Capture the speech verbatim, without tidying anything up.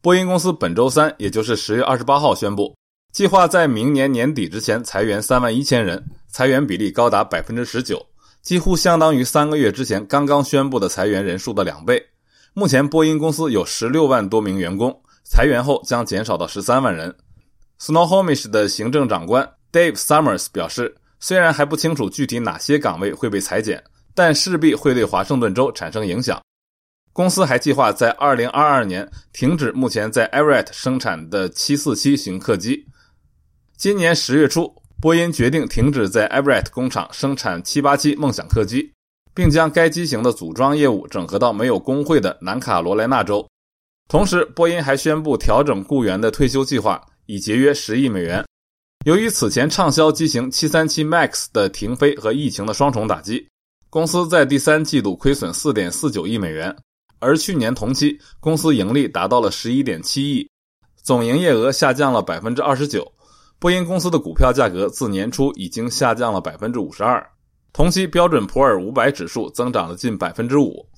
波音公司本周三，也就是十月二十八号宣布，计划在明年年底之前裁员三万一千人，裁员比例高达 百分之十九， 几乎相当于三个月之前刚刚宣布的裁员人数的两倍。目前波音公司有十六万多名员工，裁员后将减少到十三万人。Snohomish 的行政长官 Dave Summers 表示，虽然还不清楚具体哪些岗位会被裁减，但势必会对华盛顿州产生影响。公司还计划在二零二二年停止目前在 Everett 生产的七四七型客机。今年十月初，波音决定停止在 Everett 工厂生产七八七梦想客机，并将该机型的组装业务整合到没有工会的南卡罗来纳州。同时，波音还宣布调整雇员的退休计划，以节约十亿美元。由于此前畅销机型七三七 MAX 的停飞和疫情的双重打击，公司在第三季度亏损 四点四九亿美元，而去年同期公司盈利达到了 十一点七亿，总营业额下降了 百分之二十九。波音公司的股票价格自年初已经下降了 百分之五十二， 同期标准普尔五百指数增长了近 百分之五。